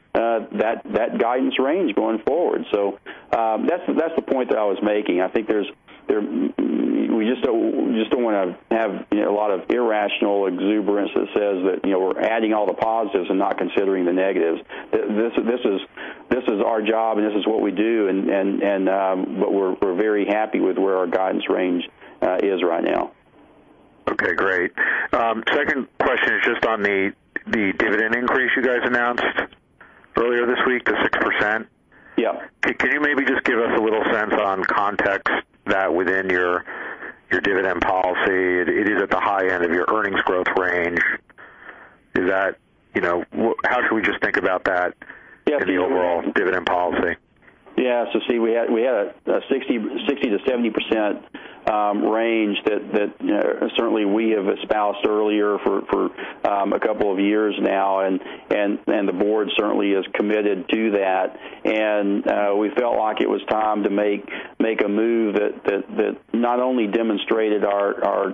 that guidance range going forward. So that's the point that I was making. I think we just don't want to have a lot of irrational exuberance that says that we're adding all the positives and not considering the negatives. This is our job and this is what we do, but we're very happy with where our guidance range is right now. Okay, great. Second question is just on the dividend increase you guys announced earlier this week to 6%. Yeah. Can you maybe just give us a little sense on context that within your dividend policy, it is at the high end of your earnings growth range? Is that, how should we just think about that in the overall dividend policy? Yeah, so see, we had a 60 to 70% range that certainly we have espoused earlier for a couple of years now, and the board certainly is committed to that. And we felt like it was time to make a move that not only demonstrated our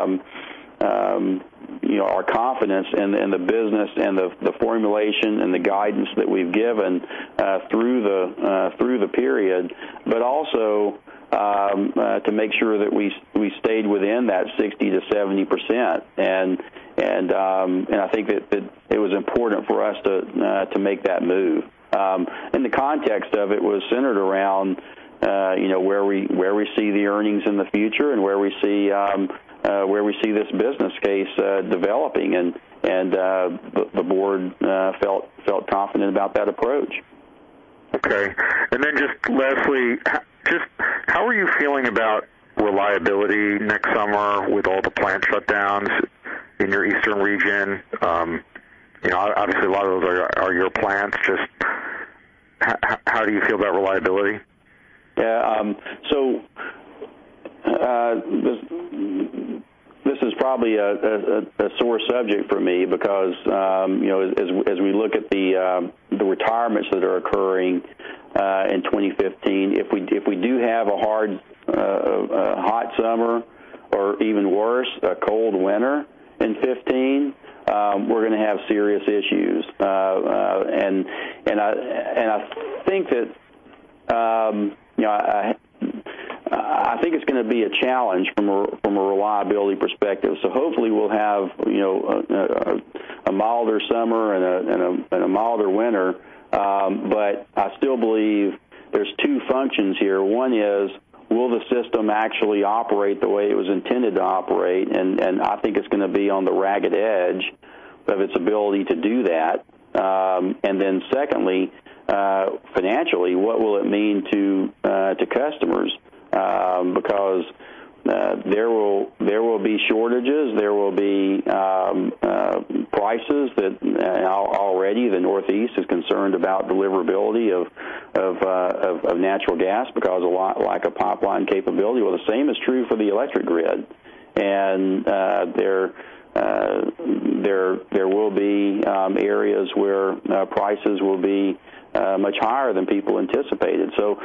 confidence in the business and the formulation and the guidance that we've given through the period, but also to make sure that we stayed within that 60 to 70%. And I think that it was important for us to make that move. And the context of it was centered around where we see the earnings in the future and where we see this business case developing, and the board felt confident about that approach. Okay, and then just lastly, how are you feeling about reliability next summer with all the plant shutdowns in your eastern region? Obviously a lot of those are your plants. Just how do you feel about reliability? Yeah, this is probably a sore subject for me because as we look at the retirements that are occurring in 2015, if we do have a hot summer, or even worse, a cold winter in 15, we're going to have serious issues, and I think that I think it's going to be a challenge from a reliability perspective. So hopefully we'll have a milder summer and a milder winter. But I still believe there's two functions here. One is, will the system actually operate the way it was intended to operate? And I think it's going to be on the ragged edge of its ability to do that. And then secondly, financially, what will it mean to customers? Because there will be shortages, there will be prices that already the Northeast is concerned about deliverability of natural gas because of lack of pipeline capability. Well, the same is true for the electric grid, and there will be areas where prices will be much higher than people anticipated. So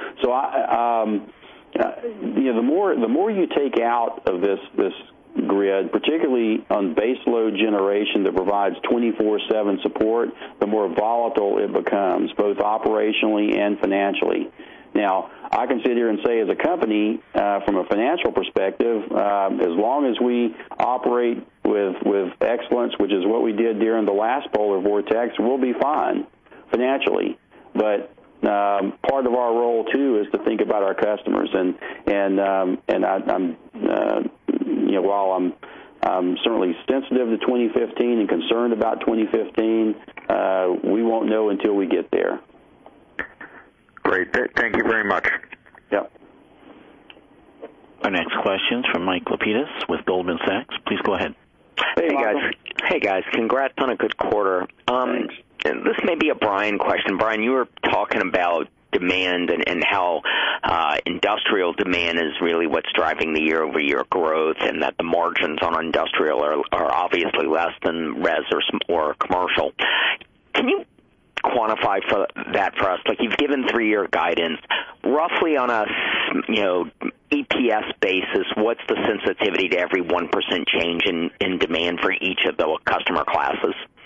the more you take out of this grid, particularly on base load generation that provides 24/7 support, the more volatile it becomes, both operationally and financially. Now, I can sit here and say as a company, from a financial perspective, as long as we operate with excellence, which is what we did during the last polar vortex, we'll be fine financially. But part of our role too is to think about our customers, and I'm while I'm certainly sensitive to 2015 and concerned about 2015, we won't know until we get there. Great, thank you very much. Yep. Our next question is from Mike Lapidus with Goldman Sachs. Please go ahead. Hey guys, congrats on a good quarter. Thanks. This may be a Brian question. Brian, you were talking about demand and how industrial demand is really what's driving the year-over-year growth, and that the margins on industrial are obviously less than res or commercial. Can you quantify that for us? Like, you've given 3-year guidance. Roughly on a EPS basis, what's the sensitivity to every 1% change in demand for each of the customer classes?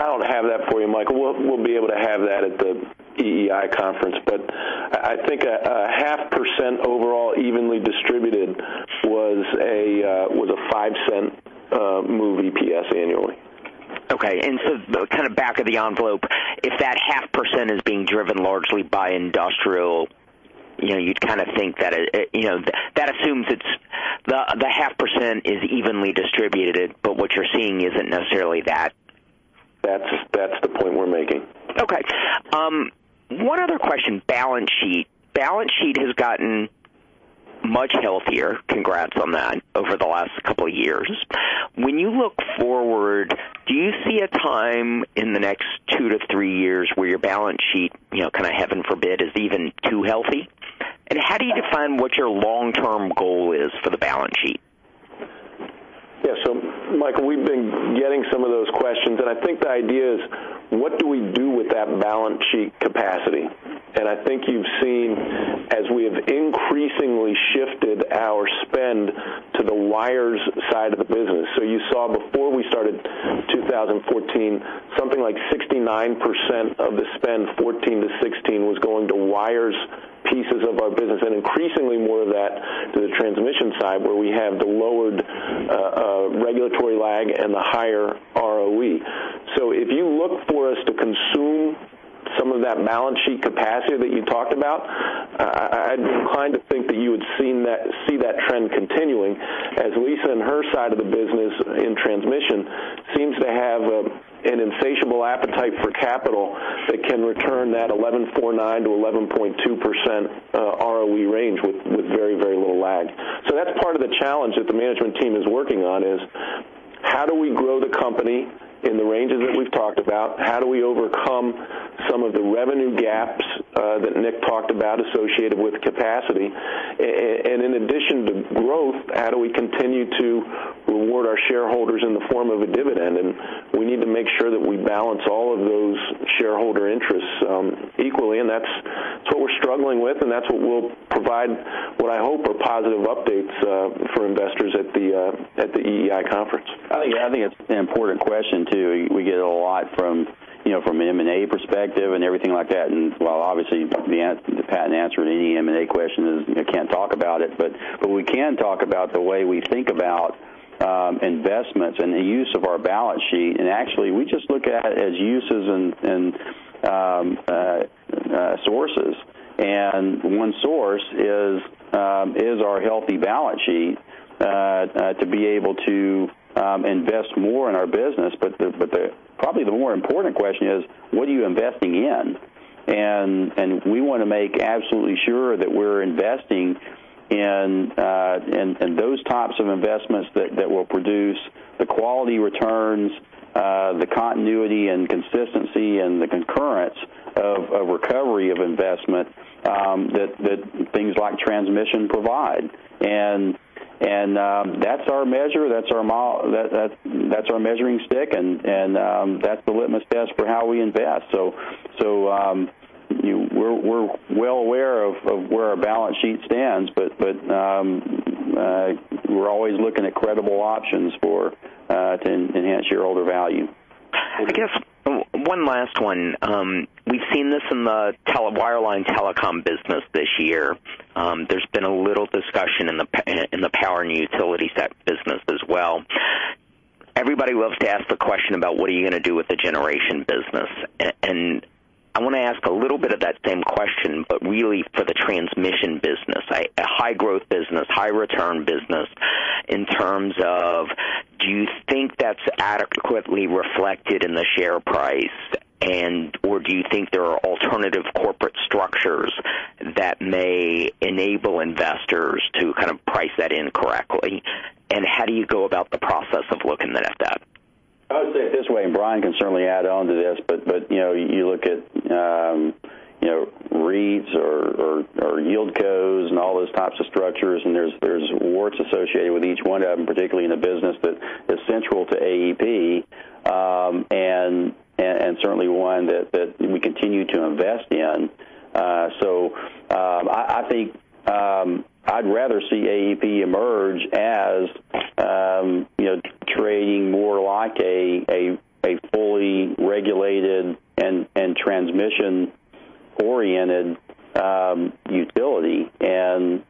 I don't have that for you, Michael. We'll be able to have that at the EEI conference, but I think a 0.5% overall evenly distributed was a 5-cent move EPS annually. Okay, and so kind of back of the envelope, if that 0.5% is being driven largely by industrial, you'd kind of think that that assumes it's the 0.5% is evenly distributed, but what you're seeing isn't necessarily that. That's the point we're making. Okay. One other question, balance sheet. Balance sheet has gotten much healthier, congrats on that, over the last couple of years. When you look forward, do you see a time in the next 2 to 3 years where your balance sheet, kind of heaven forbid, is even too healthy? And how do you define what your long-term goal is for the balance sheet? Yeah, so, Michael, we've been getting some of those questions, and I think the idea is, what do we do with that balance sheet capacity? And I think you've seen, as we have increasingly shifted our spend to the wires side of the business. So you saw before we started 2014, something like 69% of the spend, 14 to 16, was going to wires pieces of our business, and increasingly more of that to the transmission side, where we have the lowered regulatory lag and the higher ROE. So if you look for us to consume some of that balance sheet capacity that you talked about, I'd be inclined to think that you would see that trend continuing, as Lisa and her side of the business in transmission seems to have an insatiable appetite for capital that can return that 11.49 to 11.2% ROE range with very, very little lag. So that's part of the challenge that the management team is working on, is how do we grow the company in the ranges that we've talked about? How do we overcome some of the revenue gaps that Nick talked about associated with capacity? And in addition to growth, how do we continue to reward our shareholders in the form of a dividend? And we need to make sure that we balance all of those shareholder interests equally, and that's what we're struggling with, and that's what will provide what I hope are positive updates for investors at the EEI conference. I think it's an important question too. We get a lot from an M&A perspective and everything like that. And while obviously the patent answer to any M&A question is can't talk about it, but we can talk about the way we think about investments and the use of our balance sheet. And actually, we just look at it as uses and sources. And one source is our healthy balance sheet to be able to invest more in our business. But probably the more important question is, what are you investing in? And we want to make absolutely sure that we're investing in those types of investments that will produce the quality returns, the continuity and consistency and the concurrence of recovery of investment that things like transmission provide. And that's our measure. That's our measuring stick, and that's the litmus test for how we invest. So we're well aware of where our balance sheet stands, but we're always looking at credible options to enhance shareholder value. I guess one last one. We've seen this in the wireline telecom business this year. There's been a little discussion in the power and utility set business as well. Everybody loves to ask the question about what are you going to do with the generation business, and I want to ask a little bit of that same question, but really for the transmission business, a high-growth business, high-return business, in terms of, do you think that's adequately reflected in the share price, or do you think there are alternative corporate structures that may enable investors to kind of price that in correctly? And how do you go about the process of looking at that? I would say it this way, and Brian can certainly add on to this, but you look at REITs or yieldcos and all those types of structures, and there's warts associated with each one of them, particularly in a business that is central to AEP, and certainly one that we continue to invest in. So I think I'd rather see AEP emerge as trading more like a a fully regulated and transmission-oriented utility, and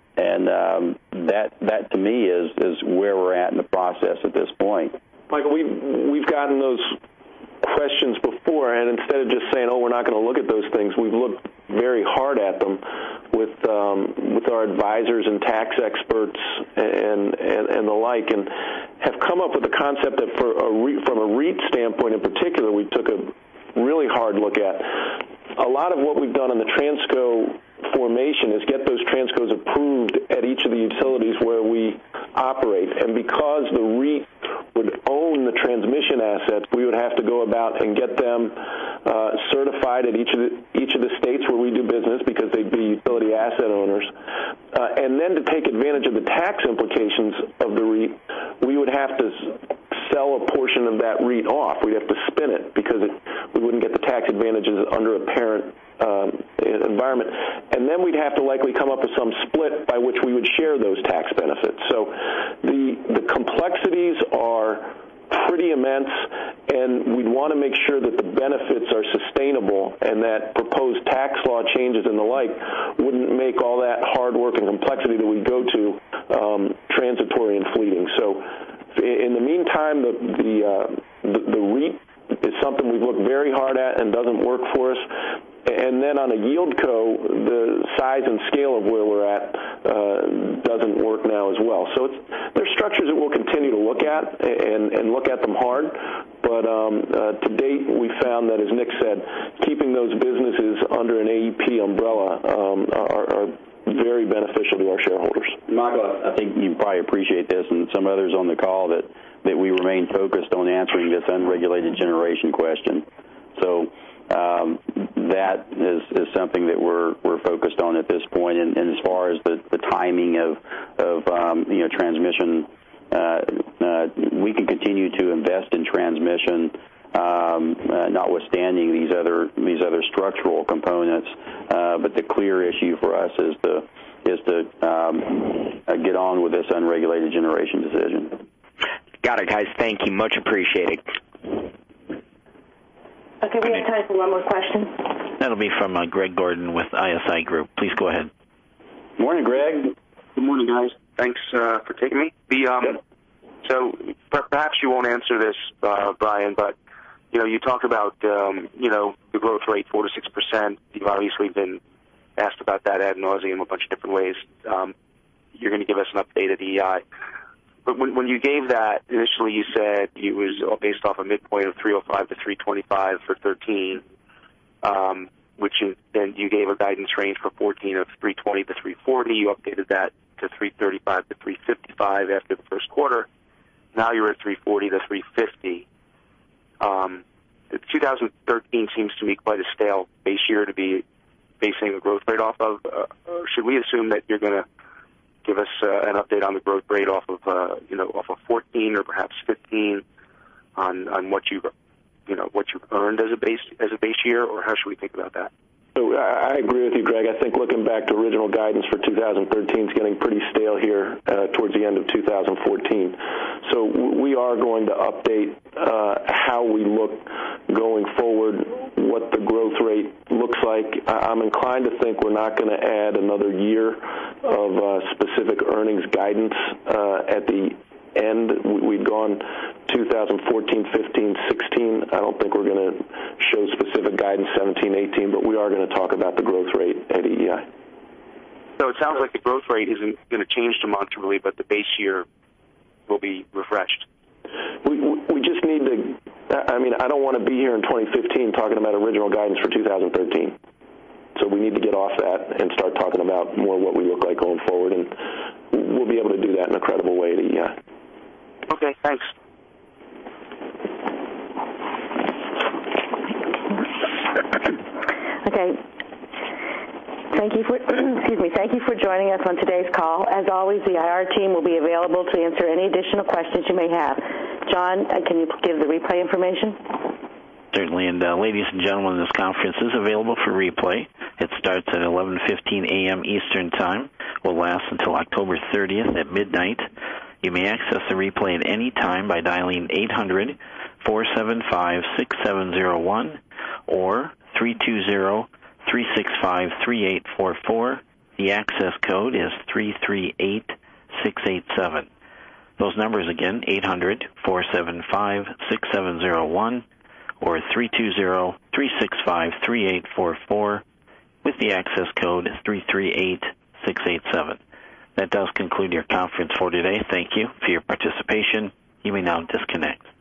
that to me is where we're at in the process at this point. Michael, we've gotten those questions before, and instead of just saying, we're not going to look at those things, we've looked very hard at them with our advisors and tax experts and the like, and have come up with the concept that from a REIT standpoint in particular, we took a really hard look at. A lot of what we've done on the Transco formation is get those Transcos approved at each of the utilities where we operate, and because the REIT would own the transmission assets, we would have to go about and get them certified at each of the states where we do business, because they'd be utility asset owners. And then to take advantage of the tax implications of the REIT, we would have to sell a portion of that REIT off. We'd have to spin it, because we wouldn't get the tax advantages under a parent environment. And then we'd have to likely come up with some split by which we would share those tax benefits. So the complexities are pretty immense, and we'd want to make sure that the benefits are sustainable and that proposed tax law changes and the like wouldn't make all that hard work and complexity that we go to transitory and fleeting. So in the meantime, the REIT is something we've looked very hard at and doesn't work for us. And then on a YieldCo, the size and scale of where we're at doesn't work now as well. So there's structures that we'll continue to look at and look at them hard. But to date, we found that, as Nick said, keeping those businesses under an AEP umbrella are very beneficial to our shareholders. Michael, I think you probably appreciate this, and some others on the call, that we remain focused on answering this unregulated generation question. So that is something that we're focused on at this point. And as far as the timing of transmission, we can continue to invest in transmission, notwithstanding these other structural components. But the clear issue for us is to get on with this unregulated generation decision. Got it, guys. Thank you. Much appreciated. Okay, we have time for one more question. That'll be from Greg Gordon with ISI Group. Please go ahead. Morning, Greg. Good morning, guys. Thanks for taking me. So perhaps you won't answer this, Brian, but you talk about the growth rate 4 to 6%. You've obviously been asked about that ad nauseum a bunch of different ways. You're going to give us an update at EEI. But when you gave that, initially you said it was based off a midpoint of 305 to 325 for 13, then you gave a guidance range for 14 of 320 to 340. You updated that to 335 to 355 after the first quarter. Now you're at 340 to 350. 2013 seems to me quite a stale base year to be basing a growth rate off of. Should we assume that you're going to give us an update on the growth rate off of 14 or perhaps 15 on what you've earned as a base year, or how should we think about that? So I agree with you, Greg. I think looking back to original guidance for 2013 is getting pretty stale here towards the end of 2014. So we are going to update how we look going forward, what the growth rate looks like. I'm inclined to think we're not going to add another year of specific earnings guidance at the end. We've gone 2014, 15, 16. I don't think we're going to show specific guidance 17, 18, but we are going to talk about the growth rate at EEI. So it sounds like the growth rate isn't going to change demonstrably, but the base year will be refreshed. We just need to, I don't want to be here in 2015 talking about original guidance for 2013. So we need to get off that and start talking about more what we look like going forward, and we'll be able to do that in a credible way at EEI. Okay, thanks. Okay. Thank you for joining us on today's call. As always, the IR team will be available to answer any additional questions you may have. John, can you give the replay information? Certainly, and ladies and gentlemen, this conference is available for replay. It starts at 11:15 a.m. Eastern Time, will last until October 30th at midnight. You may access the replay at any time by dialing 800-475-6701 or 320-365-3844. The access code is 338687. Those numbers again, 800-475-6701 or 320-365-3844 with the access code 338687. That does conclude your conference for today. Thank you for your participation. You may now disconnect.